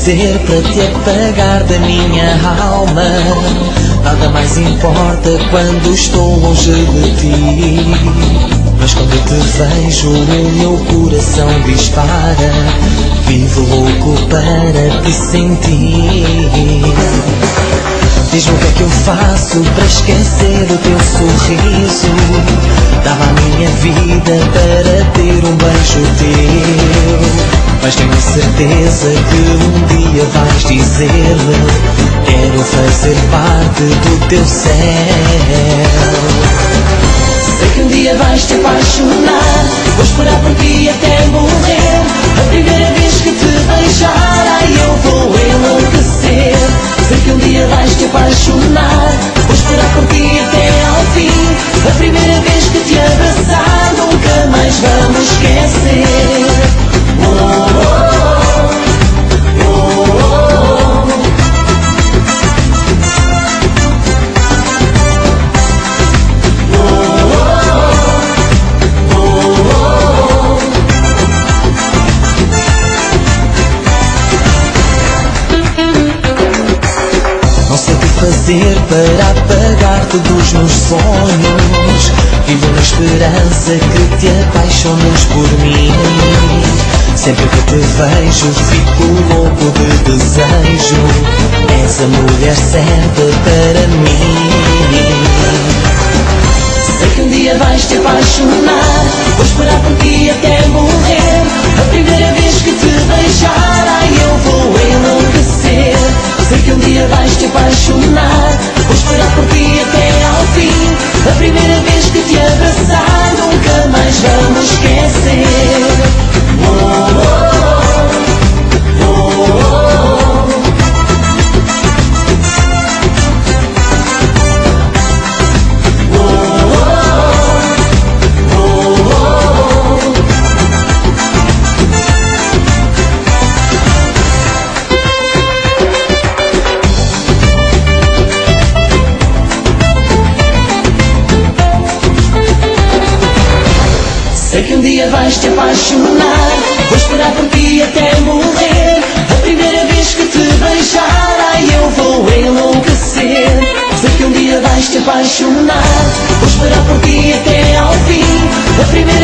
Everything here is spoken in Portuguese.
fazer para te apagar da minha alma? Nada mais importa quando estou longe de ti. Mas quando te vejo o meu coração dispara. Vivo louco para te sentir. Diz-me o que é que eu faço para esquecer o teu sorriso. Dava a minha vida para ter um beijo teu. Mas tenho certeza que um dia vais dizer-me: quero fazer parte do teu céu. Sei que um dia vais te apaixonar. Vou esperar por ti até morrer. A primeira vez que te beijar, ai, eu vou enlouquecer. Sei que um dia vais te apaixonar. Vou esperar por ti até ao fim. A primeira vez que te abraçar, nunca mais vamos esquecer. Para apagar-te dos meus sonhos. Vivo na esperança que te apaixones por mim. Sempre que te vejo fico louco de desejo. És a mulher certa para mim. Sei que um dia vais te apaixonar. Vou esperar por ti até morrer. A primeira vez que te beijar, ai, eu vou enlouquecer. Sei que um dia vais te apaixonar. Vou esperar por ti até ao fim. A primeira vez que te abraçar, nunca mais vamos esquecer. Sei que um dia vais te apaixonar. Vou esperar por ti até morrer. A primeira vez que te beijar, ai, eu vou enlouquecer. Sei que um dia vais te apaixonar. Vou esperar por ti até ao fim. A primeira